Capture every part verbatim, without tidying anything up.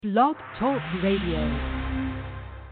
Blog Talk Radio.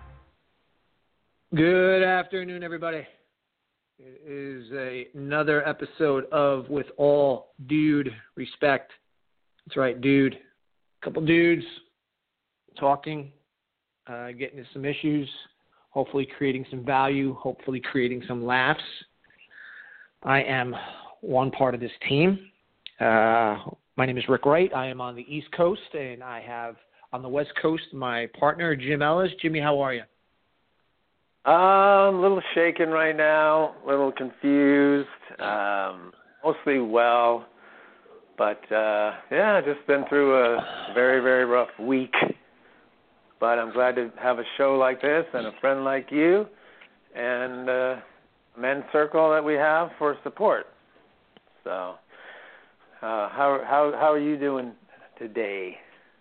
Good afternoon, everybody. It is a, another episode of With All Dude Respect. That's right, dude. A couple dudes talking, uh, getting to some issues, hopefully creating some value, hopefully creating some laughs. I am one part of this team. Uh, my name is Rick Wright. I am on the East Coast, and I have on the West Coast my partner, Jim Ellis. Jimmy, how are you? Um, a little shaken right now, a little confused, um, mostly well, but uh, yeah, just been through a very, very rough week. But I'm glad to have a show like this and a friend like you and uh, a men's circle that we have for support. So, uh, how how how are you doing today?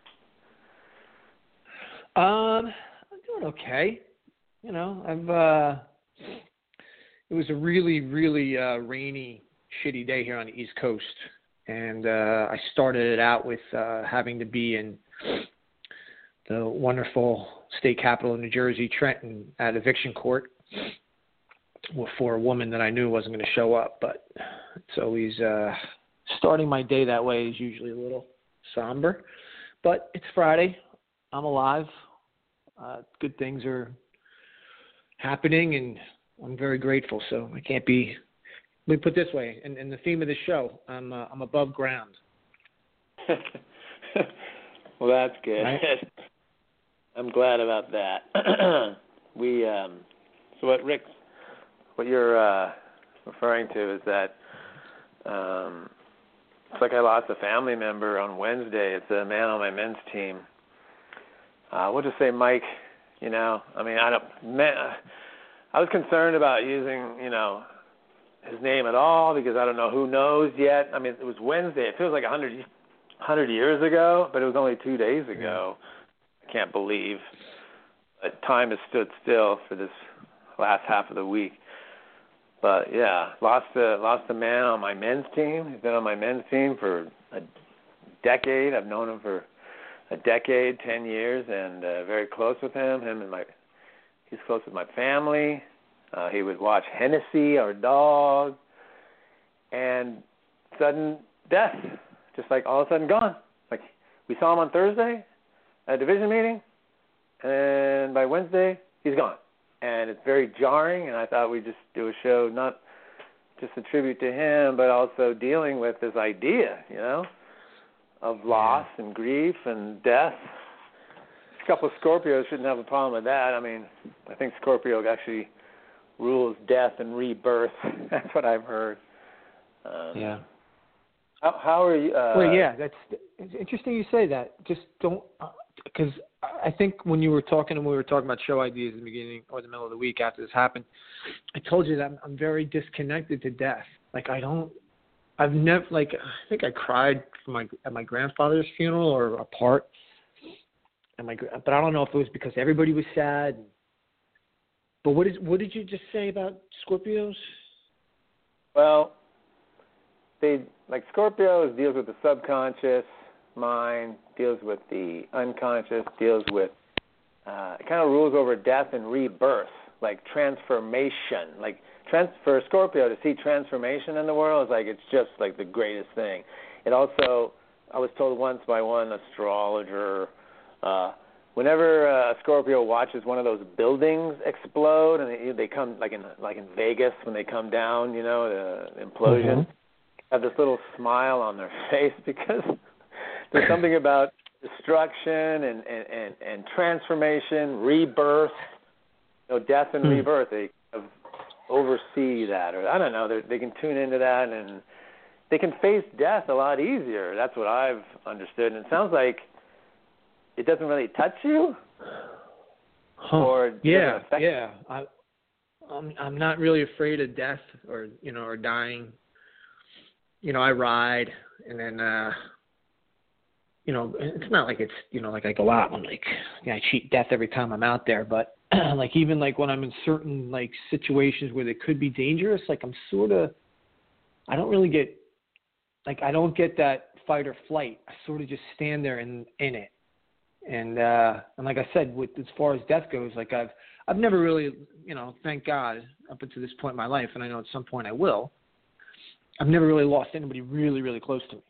Um, I'm doing okay. You know, I've, uh, it was a really, really uh, rainy, shitty day here on the East Coast. And uh, I started it out with uh, having to be in the wonderful state capital of New Jersey, Trenton, at eviction court for a woman that I knew wasn't going to show up. But it's always, uh, starting my day that way is usually a little somber. But it's Friday. I'm alive. Uh, good things are happening, and I'm very grateful. So I can't be. Let me put it this way, and, and the theme of the show, I'm uh, I'm above ground. Well, that's good. Right? I'm glad about that. we um, so what Rick, what you're uh, referring to is that um, it's like I lost a family member on Wednesday. It's a man on my men's team. Uh, we'll just say Mike. You know, I mean, I don't. Man, I was concerned about using, you know, his name at all because I don't know who knows yet. I mean, it was Wednesday. It feels like a hundred, hundred years ago, but it was only two days ago. I can't believe. But time has stood still for this last half of the week. But yeah, lost a lost a man on my men's team. He's been on my men's team for a decade. I've known him for a decade, ten years, and uh, very close with him. Him and my, he's close with my family. Uh, he would watch Hennessy, our dog, and sudden death, just like all of a sudden gone. Like we saw him on Thursday at a division meeting, and by Wednesday he's gone. And it's very jarring. And I thought we'd just do a show, not just a tribute to him, but also dealing with this idea, you know, of loss and grief and death. A couple of Scorpios shouldn't have a problem with that. I mean, I think Scorpio actually rules death and rebirth. That's what I've heard. Um, yeah. How, how are you? Uh, well, yeah, that's it's interesting you say that. Just don't, because uh, I think when you were talking and we were talking about show ideas in the beginning or the middle of the week after this happened, I told you that I'm, I'm very disconnected to death. Like I don't. I've never, like, I think I cried for my, at my grandfather's funeral or a part. And my, but I don't know if it was because everybody was sad. But what is what did you just say about Scorpios? Well, they like Scorpios deals with the subconscious mind, deals with the unconscious, deals with uh, it kind of rules over death and rebirth, like transformation, like. Trans- for a Scorpio to see transformation in the world is like it's just like the greatest thing. It also, I was told once by one astrologer, uh, whenever uh, a Scorpio watches one of those buildings explode and they, they come like in like in Vegas when they come down, you know, the implosion, mm-hmm. have this little smile on their face because there's something about destruction and and, and, and transformation, rebirth, you know, death and mm. rebirth. They have oversee that, or I don't know, they can tune into that and they can face death a lot easier. That's what I've understood. And it sounds like it doesn't really touch you. Huh. Or yeah, yeah. I, I'm I'm not really afraid of death or you know or dying. You know, I ride and then uh, you know it's not like it's you know like I go out and I'm like yeah, I cheat death every time I'm out there, but. Like even like when I'm in certain like situations where they could be dangerous, like I'm sort of, I don't really get, like I don't get that fight or flight. I sort of just stand there in in it, And uh, and like I said, with as far as death goes, like I've I've never really, you know, thank God, up until this point in my life, and I know at some point I will. I've never really lost anybody really, really close to me.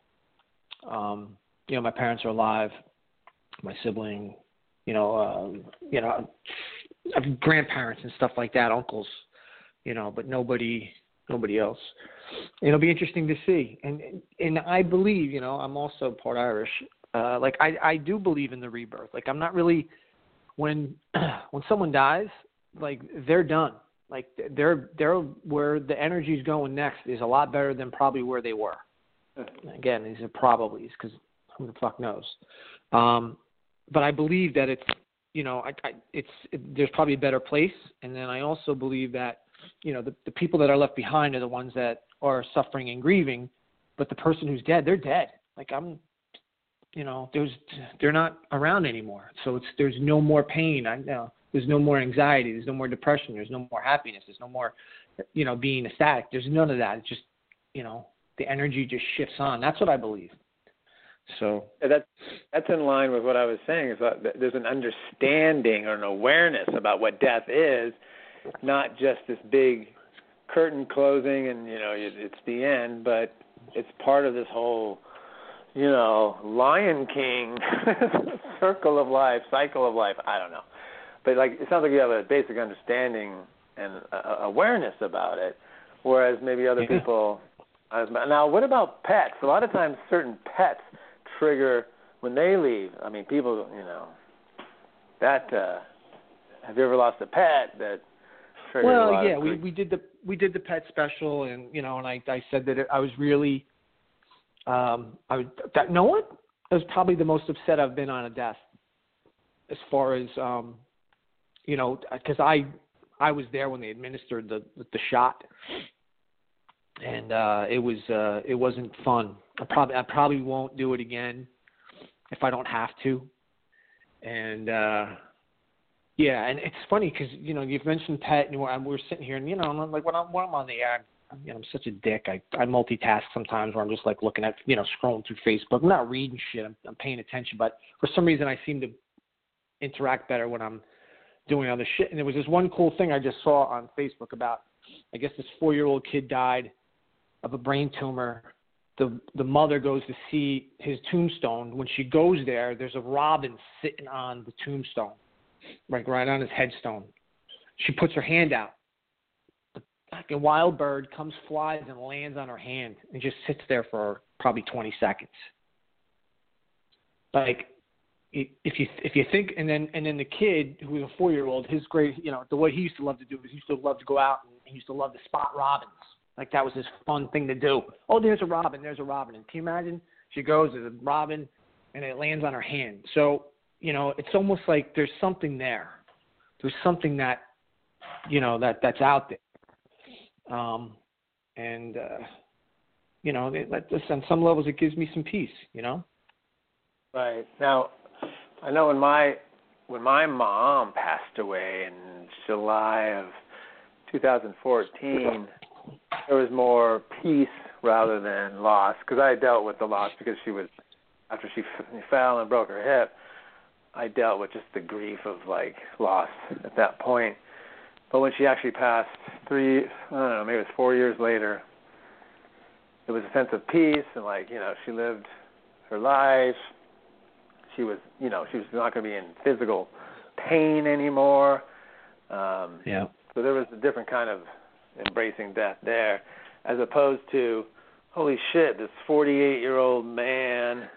Um, you know, my parents are alive, my sibling, you know, um, you know, I have grandparents and stuff like that, uncles, you know, but nobody, nobody else. It'll be interesting to see. And and I believe, you know, I'm also part Irish. Uh, like I, I do believe in the rebirth. Like I'm not really, when when someone dies, like they're done. Like they're they're where the energy's going next is a lot better than probably where they were. Again, these are probablys because who the fuck knows. Um, but I believe that it's, you know, I, I, it's it, there's probably a better place. And then I also believe that, you know, the, the people that are left behind are the ones that are suffering and grieving. But the person who's dead, they're dead. Like I'm, you know, there's they're not around anymore. So it's there's no more pain. I know there's no more anxiety. There's no more depression. There's no more happiness. There's no more, you know, being ecstatic. There's none of that. It's just, you know, the energy just shifts on. That's what I believe. So yeah, that's that's in line with what I was saying. Is that there's an understanding or an awareness about what death is, not just this big curtain closing and you know it's the end, but it's part of this whole, you know, Lion King circle of life, cycle of life. I don't know, but like it sounds like you have a basic understanding and uh, awareness about it, whereas maybe other yeah. people. Now, what about pets? A lot of times, certain pets trigger when they leave. I mean, people, you know, that. Uh, have you ever lost a pet that triggered well, a lot yeah, of we we did the we did the pet special, and you know, and I I said that it, I was really, um, I would that no one I was probably the most upset I've been on a death, as far as um, you know, because I I was there when they administered the the shot. And uh, it was uh, it wasn't fun. I probably I probably won't do it again if I don't have to. And uh, yeah, and it's funny because you know you've mentioned pet, and we're, we're sitting here, and you know, I'm like when I'm, when I'm on the air, I'm, you know, I'm such a dick. I I multitask sometimes, where I'm just like looking at you know scrolling through Facebook. I'm not reading shit. I'm, I'm paying attention, but for some reason I seem to interact better when I'm doing other shit. And there was this one cool thing I just saw on Facebook about, I guess this four-year-old kid died of a brain tumor. The the mother goes to see his tombstone. When she goes there, there's a robin sitting on the tombstone, like right on his headstone. She puts her hand out. The fucking wild bird comes, flies, and lands on her hand and just sits there for probably twenty seconds. Like, if you if you think, and then and then the kid who was a four-year-old, his great, you know, the way he used to love to do is he used to love to go out and he used to love to spot robins. Like that was his fun thing to do. Oh, there's a robin, there's a robin. And can you imagine? She goes, there's a robin, and it lands on her hand. So, you know, it's almost like there's something there. There's something that, you know, that, that's out there. Um, and, uh, you know, it, on some levels it gives me some peace, you know? Right. Now, I know when my when my mom passed away in July of two thousand fourteen, there was more peace rather than loss, because I dealt with the loss because she was, after she f- fell and broke her hip, I dealt with just the grief of, like, loss at that point. But when she actually passed three, I don't know, maybe it was four years later, it was a sense of peace and, like, you know, she lived her life. She was, you know, she was not going to be in physical pain anymore. Um, yeah. So there was a different kind of embracing death there, as opposed to, holy shit, this forty-eight-year-old man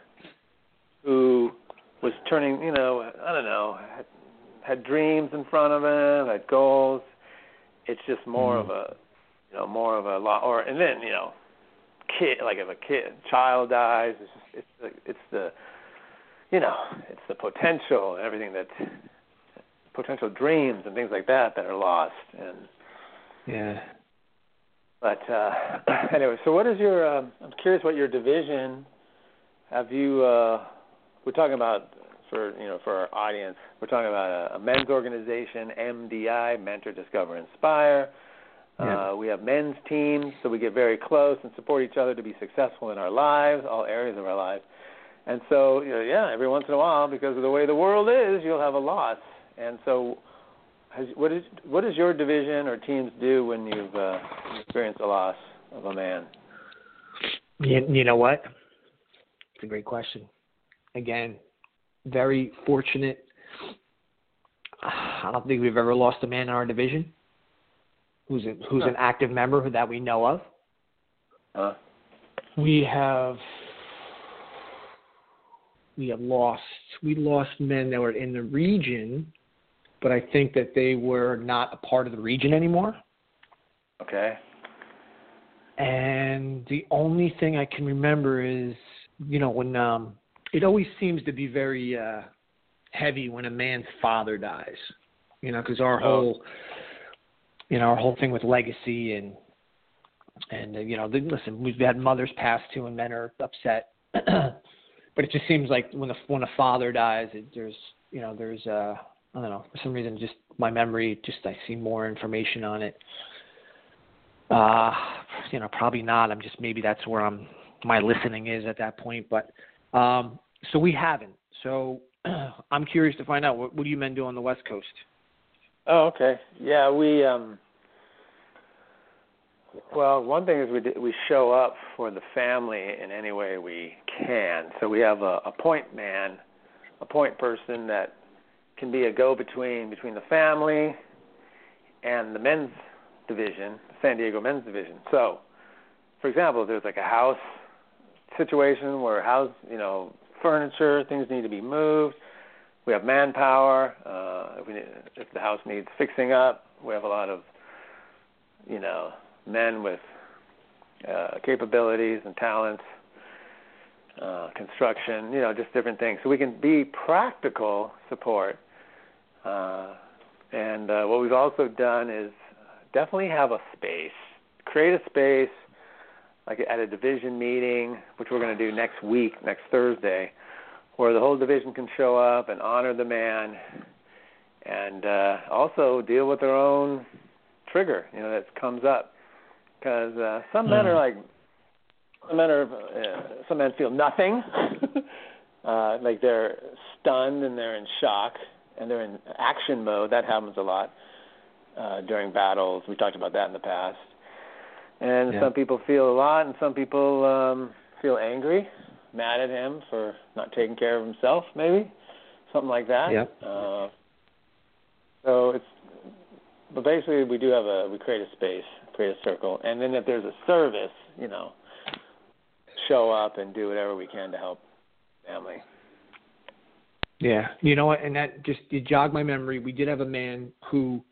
who was turning, you know, I don't know, had, had dreams in front of him, had goals. It's just more mm. of a, you know, more of a lot, or and then you know, kid, like if a kid, child dies, it's just, it's the, it's the, you know, it's the potential, everything that, potential dreams and things like that that are lost. And yeah. But uh, anyway, so what is your? Uh, I'm curious what your division. Have you? Uh, we're talking about for you know for our audience. We're talking about a, a men's organization, M D I, Mentor, Discover, Inspire. Yeah. Uh, we have men's teams, so we get very close and support each other to be successful in our lives, all areas of our lives. And so, you know, yeah, every once in a while, because of the way the world is, you'll have a loss. And so, has, what is what does your division or teams do when you've uh, experienced a loss of a man? You, you know what? It's a great question. Again, very fortunate. I don't think we've ever lost a man in our division who's a, who's huh. an active member that we know of. Huh? We have we have lost we lost men that were in the region, but I think that they were not a part of the region anymore. Okay. And the only thing I can remember is, you know, when um, it always seems to be very uh, heavy when a man's father dies, you know, because our oh. whole, you know, our whole thing with legacy and, and uh, you know, the, listen, we've had mothers pass too, and men are upset, but it just seems like when a when a father dies, it, there's, you know, there's uh, I don't know, for some reason, just my memory, just I see more information on it. Uh, you know, probably not. I'm just maybe that's where I'm my listening is at that point, but um, so we haven't. So I'm curious to find out, what, what do you men do on the West Coast? Oh, okay. Yeah, we, um, well, one thing is we do, we show up for the family in any way we can. So we have a, a point man, a point person that can be a go-between between the family and the men's division, San Diego men's division. So, for example, if there's like a house situation where house, you know, furniture, things need to be moved. We have manpower. Uh, if, we need, if the house needs fixing up, we have a lot of, you know, men with uh, capabilities and talents, uh, construction, you know, just different things. So we can be practical support. Uh, and uh, what we've also done is definitely have a space, create a space, like at a division meeting, which we're going to do next week, next Thursday, where the whole division can show up and honor the man, and uh, also deal with their own trigger, you know, that comes up. Because uh, some men are like, some men are, uh, some men feel nothing, uh, like they're stunned and they're in shock and they're in action mode. That happens a lot uh, during battles. We talked about that in the past. And yeah. Some people feel a lot, and some people um, feel angry, mad at him for not taking care of himself, maybe, something like that. Yeah. Uh, so it's, but basically we do have a, we create a space, create a circle, and then if there's a service, you know, show up and do whatever we can to help family. Yeah, you know what, and that just, you jogged my memory. We did have a man who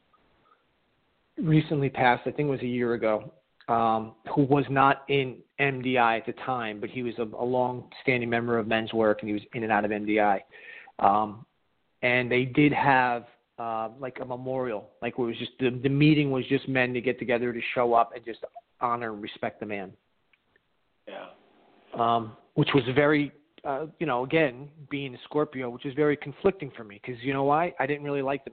recently passed, I think it was a year ago, um, who was not in M D I at the time, but he was a, a long-standing member of Men's Work, and he was in and out of M D I. Um, and they did have uh, like a memorial, like where it was just the, the meeting was just men to get together to show up and just honor and respect the man. Yeah. Um, which was very, uh, you know, again, being a Scorpio, which is very conflicting for me because, you know why? I didn't really like the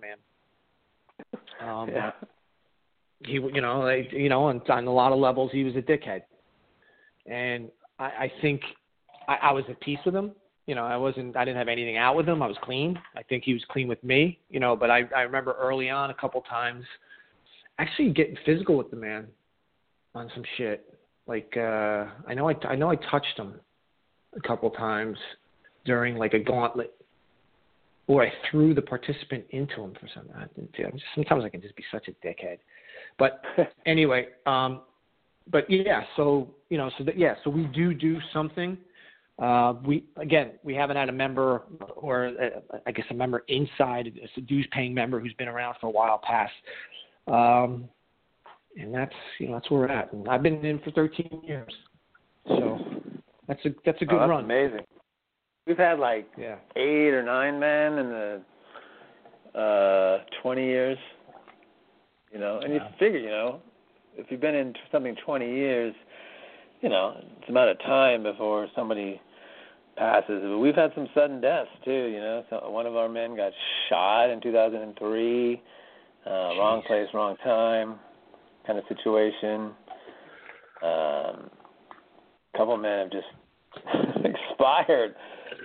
man. Um, yeah. He, you know, like, you know, on, on a lot of levels, he was a dickhead. And I, I think I, I was at peace with him. You know, I wasn't, I didn't have anything out with him. I was clean. I think he was clean with me, you know, but I, I remember early on a couple times actually getting physical with the man on some shit. Like, uh, I know I, I know I touched him a couple times during like a gauntlet, or I threw the participant into him for some reason. Sometimes I can just be such a dickhead. But anyway, um, but yeah, so, you know, so that, yeah, so we do do something. Uh, we, again, we haven't had a member or a, I guess a member inside, a dues paying member who's been around for a while pass. Um, and that's, you know, that's where we're at. And I've been in for thirteen years. So that's a, that's a good oh, that's run. Amazing. We've had like yeah. eight or nine men in the uh, twenty years, you know, and wow. you figure, you know, if you've been in something twenty years, you know, it's a matter of time before somebody passes. But we've had some sudden deaths too, you know. So one of our men got shot in two thousand three, uh, wrong place, wrong time kind of situation. Um, a couple of men have just expired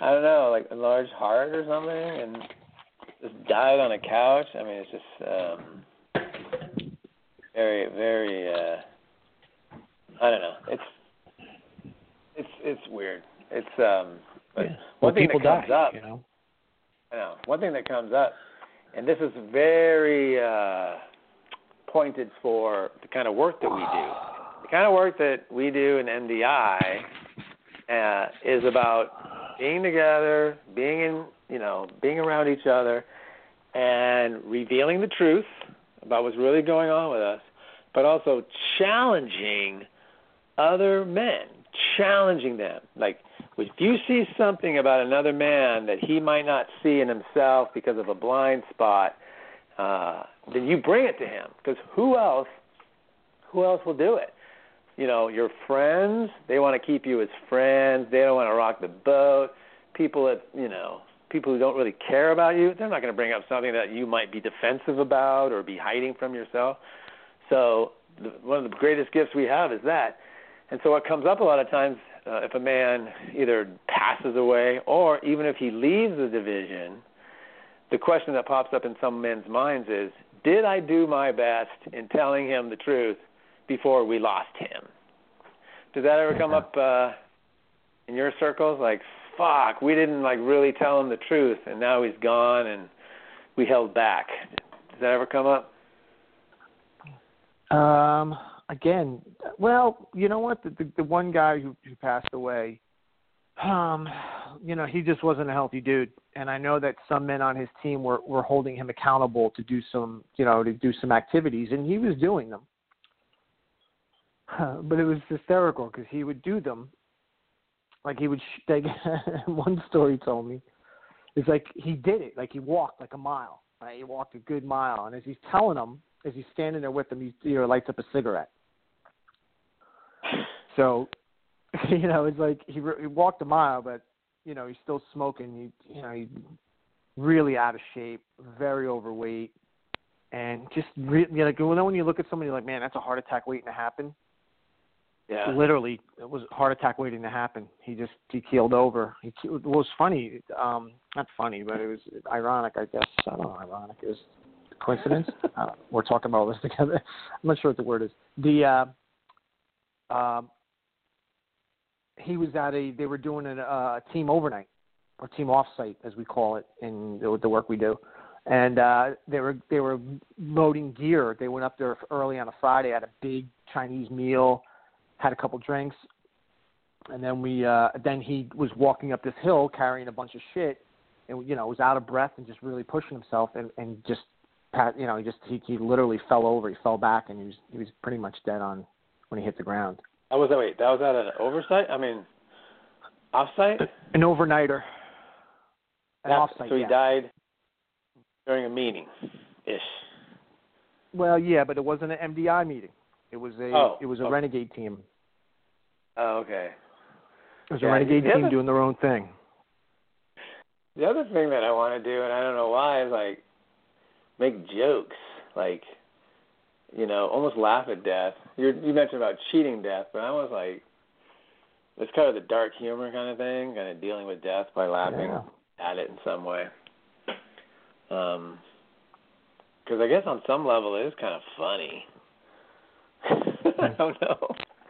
I don't know, like enlarged heart or something, and just died on a couch. I mean, it's just um, very, very. Uh, I don't know. It's it's it's weird. It's um. But yeah. one well, thing people that comes die, up, you know. I know. One thing that comes up, and this is very uh, pointed for the kind of work that we do. The kind of work that we do in M D I uh, is about being together, being in, you know, being around each other, and revealing the truth about what's really going on with us, but also challenging other men, challenging them. Like, if you see something about another man that he might not see in himself because of a blind spot, uh, then you bring it to him, because who else, who else will do it? You know, your friends, they want to keep you as friends. They don't want to rock the boat. People that, you know, people who don't really care about you, they're not going to bring up something that you might be defensive about or be hiding from yourself. So the, one of the greatest gifts we have is that. And so what comes up a lot of times, uh, if a man either passes away or even if he leaves the division, the question that pops up in some men's minds is, did I do my best in telling him the truth before we lost him? Does that ever come up uh, in your circles? Like, fuck, we didn't like really tell him the truth, and now he's gone, and we held back. Does that ever come up? Um. Again, well, you know what? The, the, the one guy who, who passed away, um, you know, he just wasn't a healthy dude. And I know that some men on his team were, were holding him accountable to do some, you know, to do some activities, and he was doing them. Uh, but it was hysterical because he would do them. Like he would, sh- like one story told me, it's like he did it. Like he walked like a mile. Right? He walked a good mile. And as he's telling them, as he's standing there with them, he you know, lights up a cigarette. So, you know, it's like he, he walked a mile, but, you know, he's still smoking. He, you know, he's really out of shape, very overweight, and just, re- you know, like, when you look at somebody, you're like, man, that's a heart attack waiting to happen. Yeah. Literally, it was a heart attack waiting to happen. He just, he keeled over. He, it was funny, um, not funny, but it was ironic, I guess. I don't know, ironic. It was coincidence. uh, we're talking about all this together. I'm not sure what the word is. The, uh, um, he was at a, they were doing a, a team overnight, or team offsite, as we call it in the, the work we do. And uh, they were they were loading gear. They went up there early on a Friday, had a big Chinese meal, had a couple drinks, and then we uh, then he was walking up this hill carrying a bunch of shit, and you know was out of breath and just really pushing himself, and, and just you know he just he, he literally fell over. He fell back, and he was he was pretty much dead on when he hit the ground. That was that. Wait, that was at an oversight. I mean, offsite. An overnighter. An offsite. So he yeah. died during a meeting, ish. Well, yeah, but it wasn't an M D I meeting. It was a oh, it was a okay. renegade team. Oh, okay. It was yeah, a renegade the team other, doing their own thing. The other thing that I want to do, and I don't know why, is like make jokes, like you know, almost laugh at death. You're, you mentioned about cheating death, but I was like, it's kind of the dark humor kind of thing, kind of dealing with death by laughing Yeah. at it in some way. Um, because I guess on some level it is kind of funny. I don't know.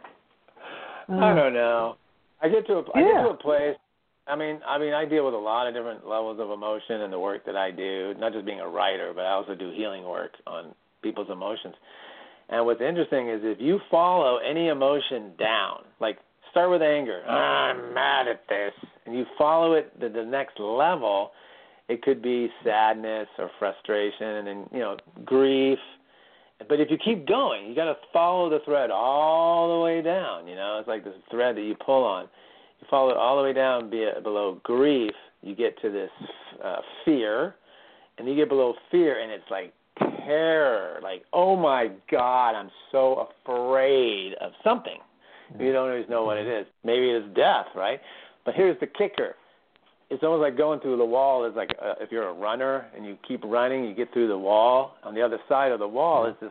Uh, I don't know. I get to a I yeah. get to a place. I mean, I mean, I deal with a lot of different levels of emotion in the work that I do. Not just being a writer, but I also do healing work on people's emotions. And what's interesting is if you follow any emotion down, like start with anger, I'm mad at this, and you follow it to the next level, it could be sadness or frustration, and then you know grief. But if you keep going, you got to follow the thread all the way down. You know, it's like this thread that you pull on. You follow it all the way down be it below grief. You get to this uh, fear, and you get below fear, and it's like terror. Like, oh my God, I'm so afraid of something. You don't always know what it is. Maybe it's death, right? But here's the kicker. It's almost like going through the wall. Is like uh, if you're a runner and you keep running, you get through the wall. On the other side of the wall is this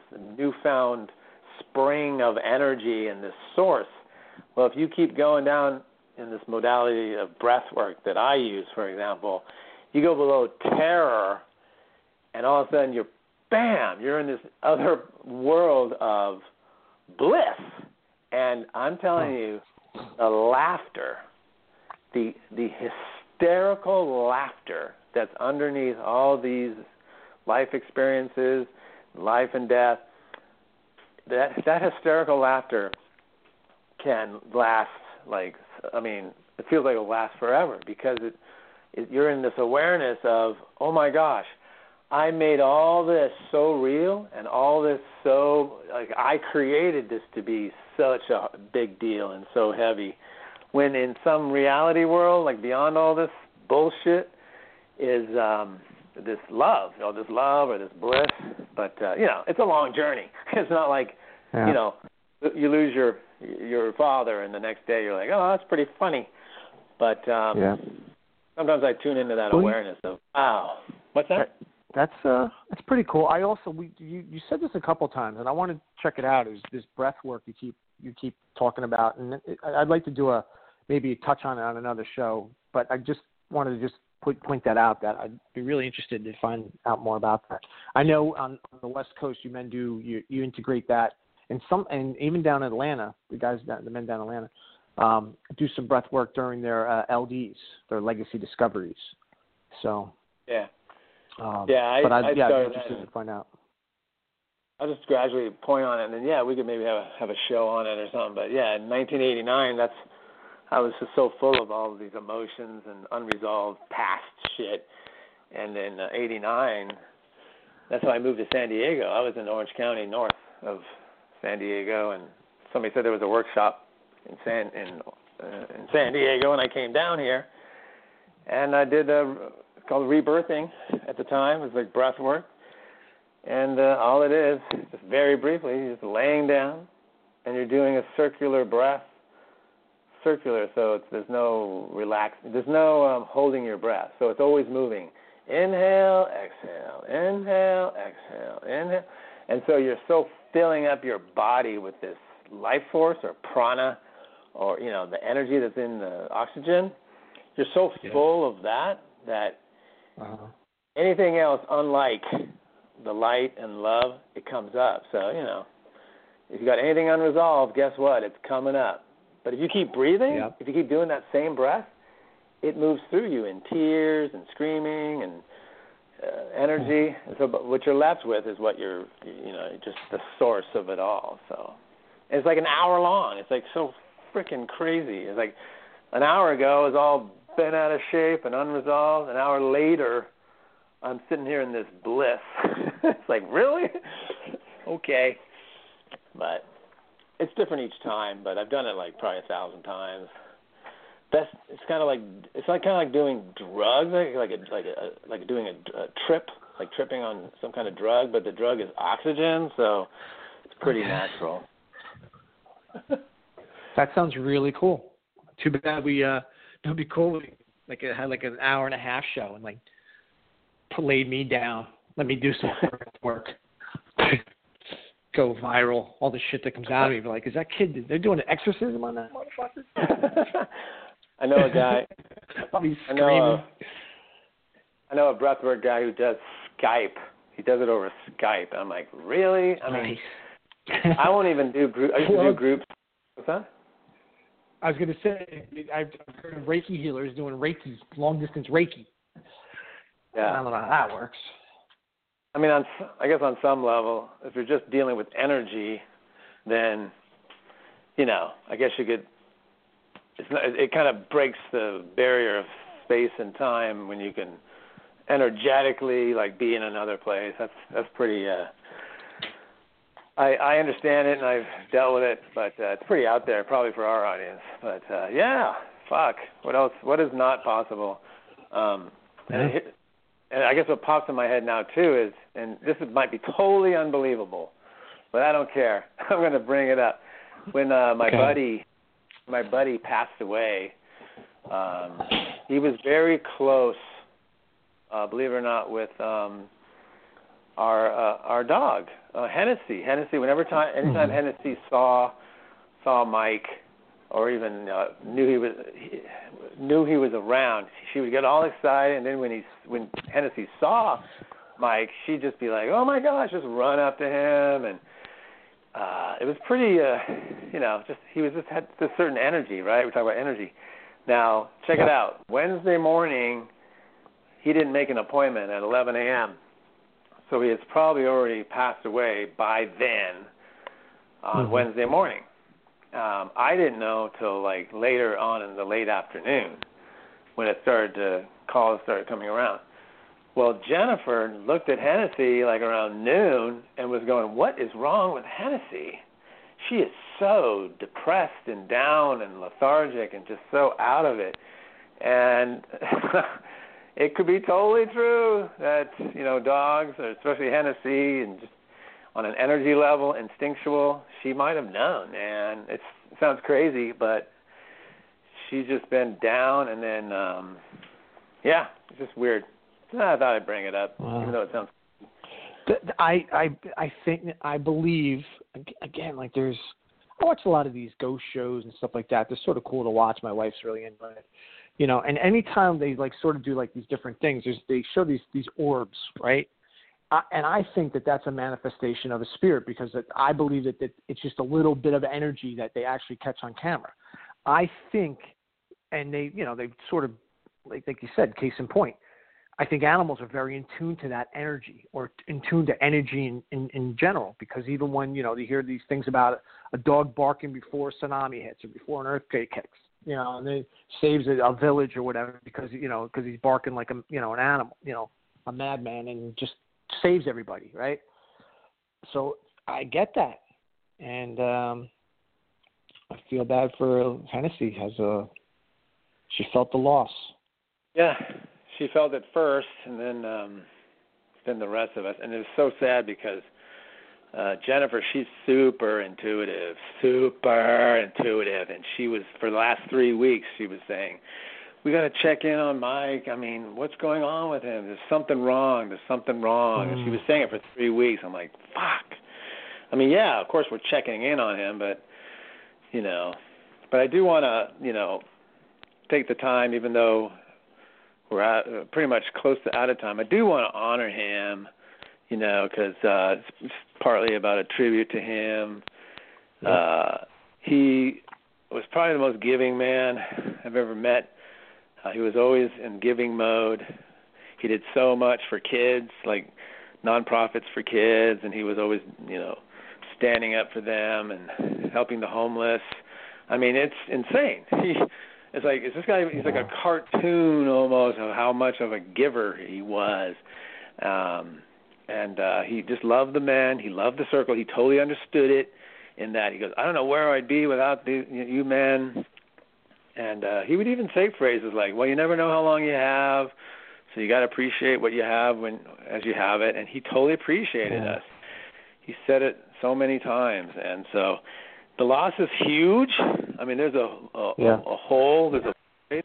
newfound spring of energy and this source. Well, if you keep going down in this modality of breath work that I use, for example, you go below terror, and all of a sudden you're, bam, you're in this other world of bliss. And I'm telling you, the laughter, the the hysterical laughter that's underneath all these life experiences, life and death, that that hysterical laughter can last, like, I mean, it feels like it'll last forever, because it, it you're in this awareness of, oh my gosh, I made all this so real, and all this so, like, I created this to be such a big deal and so heavy, when in some reality world, like beyond all this bullshit, is um, this love, you know, this love or this bliss. But, uh, you know, it's a long journey. It's not like, yeah. you know, you lose your your father and the next day you're like, oh, that's pretty funny. But um, yeah. sometimes I tune into that well, awareness of, wow. What's that? That's uh, that's pretty cool. I also we you, you said this a couple times, and I want to check it out. Is this breath work you keep you keep talking about, and it, I'd like to do a maybe touch on it on another show. But I just wanted to just put, point that out. That I'd be really interested to find out more about that. I know on, on the West Coast, you men do you, you integrate that, and some and even down in Atlanta, the guys down, the men down in Atlanta um, do some breath work during their uh, L Ds, their legacy discoveries. So yeah. Um, yeah, I, but I'd, I yeah, started I'd be interested that. to find out. I'll just gradually point on it, and then, yeah, we could maybe have a, have a show on it or something. But, yeah, in nineteen eighty-nine, that's I was just so full of all of these emotions and unresolved past shit. And in uh, eighty-nine, that's why I moved to San Diego. I was in Orange County, north of San Diego, and somebody said there was a workshop in San in, uh, in San Diego, and I came down here, and I did a It's called rebirthing at the time. It was like breath work. And uh, all it is, just very briefly, you're just laying down, and you're doing a circular breath. Circular, so it's, there's no relax. There's no um, holding your breath. So it's always moving. Inhale, exhale, inhale, exhale, inhale. And so you're so filling up your body with this life force or prana, or, you know, the energy that's in the oxygen. You're so yeah. full of that that Uh-huh. anything else, unlike the light and love, it comes up. So, you know, if you got anything unresolved, guess what? It's coming up. But if you keep breathing, yep. if you keep doing that same breath, it moves through you in tears and screaming and uh, energy. And so what you're left with is what you're, you know, just the source of it all. So it's like an hour long. It's like so freaking crazy. It's like an hour ago it was all been out of shape and unresolved. An hour later, I'm sitting here in this bliss. It's like, really? Okay. But it's different each time, but I've done it like probably a thousand times. That's it's kind of like it's like kind of like doing drugs, like like a, like a, like doing a, a trip, like tripping on some kind of drug, but the drug is oxygen, so it's pretty natural. That sounds really cool. Too bad we uh it'd be cool if like it had like an hour and a half show and like laid me down, let me do some work, go viral, all the shit that comes out of me. Like, is that kid? They're doing an exorcism on that motherfucker. I know a guy. I'll be I screaming. know a, I know a breathwork guy who does Skype. He does it over Skype. I'm like, really? I mean, nice. I won't even do group. I used to do groups. What's that? I was going to say, I've heard of Reiki healers doing Reiki, long distance Reiki. Yeah. I don't know how that works. I mean, on I guess on some level, if you're just dealing with energy, then, you know, I guess you could. It's not, it kind of breaks the barrier of space and time when you can energetically like be in another place. That's that's pretty. Uh, I I understand it and I've dealt with it, but uh, it's pretty out there probably for our audience. But uh, yeah, fuck. What else? What is not possible? Um, yeah. and, it, and I guess what pops in my head now too is, and this is, might be totally unbelievable, but I don't care. I'm going to bring it up. When uh, my okay. buddy. My buddy passed away. Um, he was very close, uh, believe it or not, with um, our uh, our dog, uh, Hennessy. Hennessy. Whenever time, anytime mm-hmm. Hennessy saw saw Mike, or even uh, knew he was he, knew he was around, she would get all excited, and then when he when Hennessy saw Mike, she'd just be like, "Oh my gosh!" just run up to him, and uh, it was pretty, uh, you know, just he was just had this certain energy, right? We're talking about energy. Now, check it out. Wednesday morning, he didn't make an appointment at eleven a.m., so he has probably already passed away by then on mm-hmm. Wednesday morning. Um, I didn't know till like later on in the late afternoon when it started to calls started coming around. Well, Jennifer looked at Hennessy like around noon and was going, "What is wrong with Hennessy? She is so depressed and down and lethargic and just so out of it." And it could be totally true that, you know, dogs, especially Hennessy, and just on an energy level, instinctual, she might have known. And it's, it sounds crazy, but she's just been down. And then, um, yeah, it's just weird. I thought I'd bring it up, wow. even though it sounds. I, I, I think, I believe, again, like there's, I watch a lot of these ghost shows and stuff like that. They're sort of cool to watch. My wife's really into it. You know, and anytime they like sort of do like these different things, there's, they show these, these orbs, right? I, and I think that that's a manifestation of a spirit because it, I believe that, that it's just a little bit of energy that they actually catch on camera. I think, and they, you know, they sort of, like, like you said, case in point, I think animals are very in tune to that energy or in tune to energy in, in, in general because even when, you know, you hear these things about a dog barking before a tsunami hits or before an earthquake hits, you know, and then saves a, a village or whatever because, you know, because he's barking like a, you know, an animal, you know, a madman and just saves everybody, right? So I get that. And um, I feel bad for Hennessy. Has a, she felt the loss. Yeah. She felt it first, and then um, then the rest of us. And it was so sad because uh, Jennifer, she's super intuitive, super intuitive. And she was, for the last three weeks, she was saying, "We got to check in on Mike. I mean, what's going on with him? There's something wrong. There's something wrong." Mm. And she was saying it for three weeks. I'm like, fuck. I mean, yeah, of course we're checking in on him, but, you know. But I do want to, you know, take the time, even though we're out, uh, pretty much close to out of time. I do want to honor him, you know, because uh, it's, it's partly about a tribute to him. Yeah. Uh, he was probably the most giving man I've ever met. Uh, he was always in giving mode. He did so much for kids, like nonprofits for kids, and he was always, you know, standing up for them and helping the homeless. I mean, it's insane. He It's like, is this guy, he's like a cartoon almost of how much of a giver he was. Um, and uh, he just loved the men. He loved the circle. He totally understood it in that he goes, "I don't know where I'd be without the, you men." And uh, he would even say phrases like, "Well, you never know how long you have, so you got to appreciate what you have when as you have it." And he totally appreciated yeah. us. He said it so many times. And so the loss is huge. I mean, there's a a, yeah. a, a hole. There's a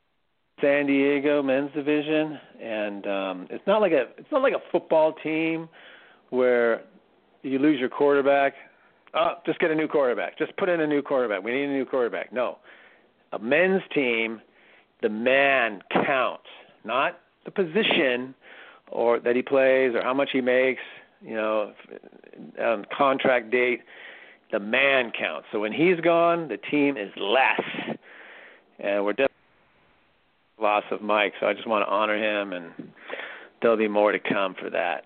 San Diego men's division, and um, it's not like a it's not like a football team where you lose your quarterback. Oh, just get a new quarterback. Just put in a new quarterback. We need a new quarterback. No, a men's team, the man counts, not the position or that he plays or how much he makes. You know, on contract date. The man counts. So when he's gone, the team is less. And we're definitely loss of Mike, so I just want to honor him, and there'll be more to come for that.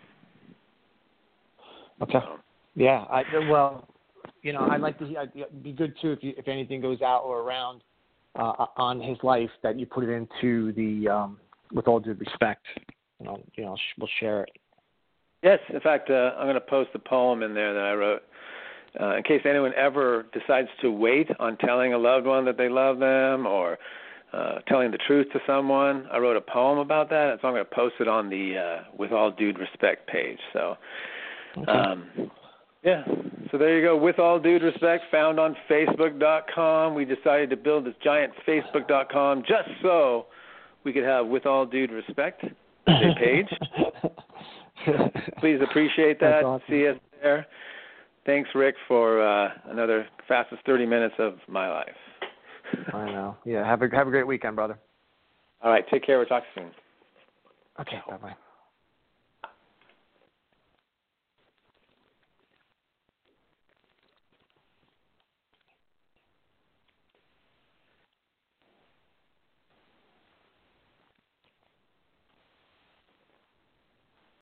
Okay. So. Yeah. I, well, you know, I'd like to it'd be good, too, if you, if anything goes out or around uh, on his life, that you put it into the, um, with all due respect, you know, you know, we'll share it. Yes. In fact, uh, I'm going to post a poem in there that I wrote. Uh, in case anyone ever decides to wait on telling a loved one that they love them or uh, telling the truth to someone, I wrote a poem about that, so I'm going to post it on the uh, With All Due Respect page. So, okay. um, yeah, so there you go. With All Due Respect, found on Facebook dot com. We decided to build this giant Facebook dot com just so we could have With All Due Respect, a page. Please appreciate that. Awesome. See us there. thanks, Rick, for uh, another fastest thirty minutes of my life. I know. Yeah. Have a have a great weekend, brother. All right. Take care. We'll talk soon. Okay. Bye bye.